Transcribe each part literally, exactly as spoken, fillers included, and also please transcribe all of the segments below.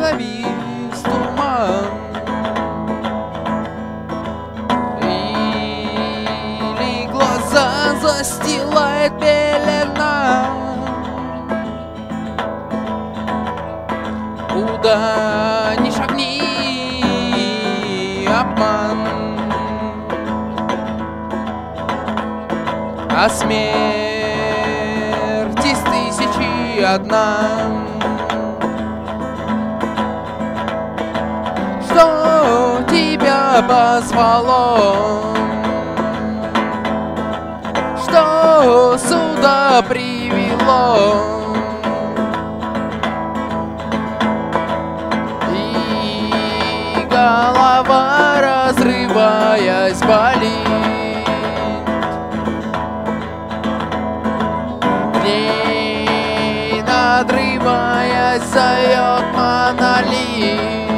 навис туман, или глаза застилает пелена. Куда ни шагни, обман, а смерть из тысячи одна. Что тебя позвало, что сюда привело? Голова, разрываясь, болит. В ней, надрываясь, зовет монолит.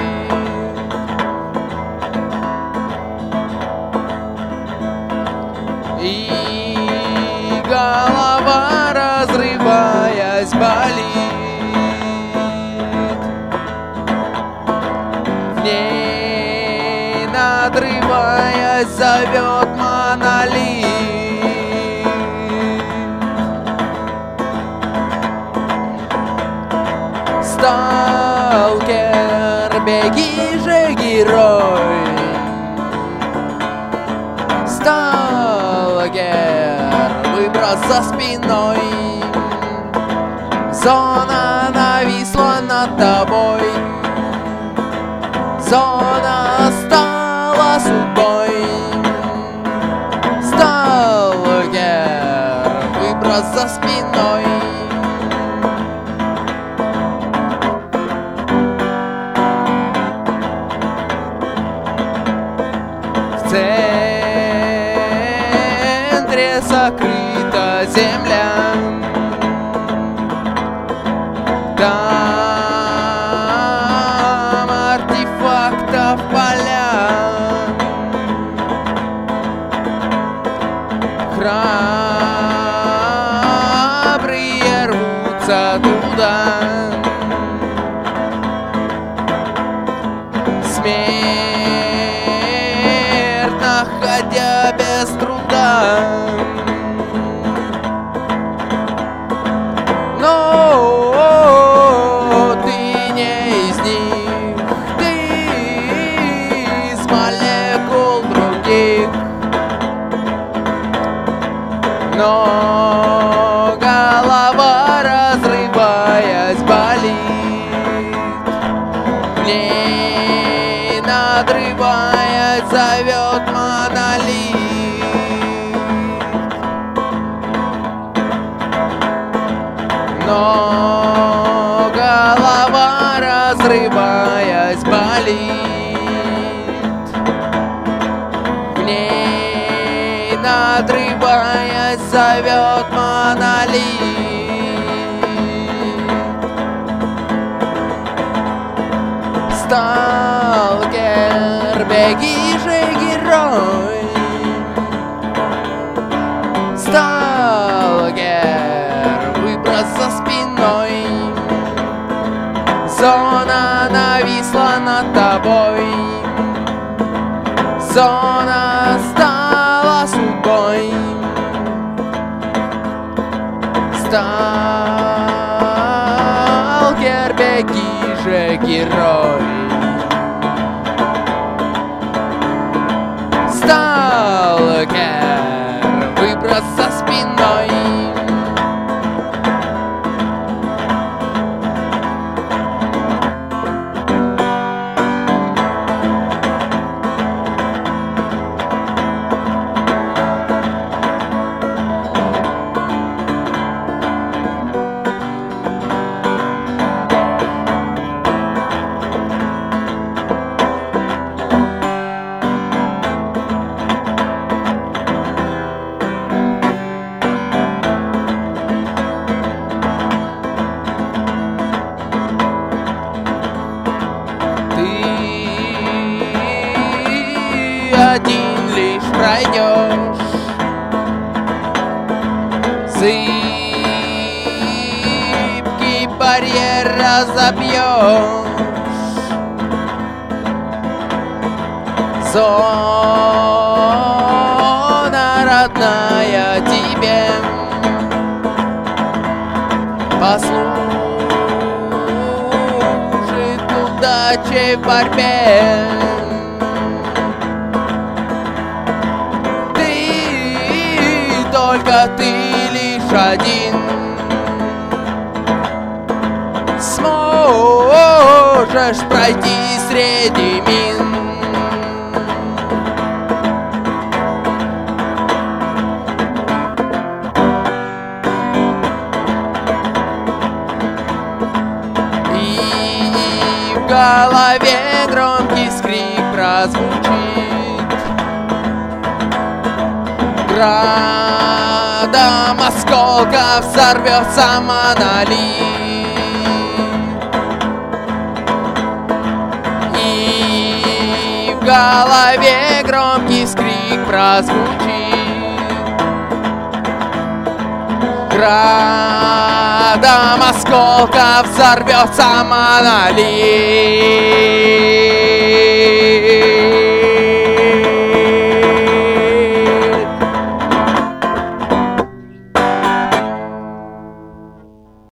И голова, разрываясь, болит. Надрываясь, зовет монолит. Сталкер, беги же, герой. Сталкер, выброс за спиной. Зона нависла над тобой. Зона стала судьбой. Сталкер, выброс за спиной. В центре сокрыта земля. Там артефактов поля. Храбрые рвутся туда. Смерть, находя без труда. Но ты не из них, ты из молекул других. Но голова, разрываясь, болит. В ней, надрываясь, зовет монолит. Но голова, разрываясь, болит. В ней, надрываясь, зовет монолит. Сталкер, беги же, герой. Сталкер, выброс за спиной. Зона нависла над тобой. Зона стала судьбой. Сталкер, беги же, герой. Сталкер, выброс за спиной. разобьешь. Зона родная тебе, послужит удачей в борьбе. Ты, только ты лишь один сможешь пройти среди мин. И в голове громкий скрип прозвучит, градом осколков взорвется монолит. И в голове громкий скрик прозвучит, градом осколков взорвется монолит.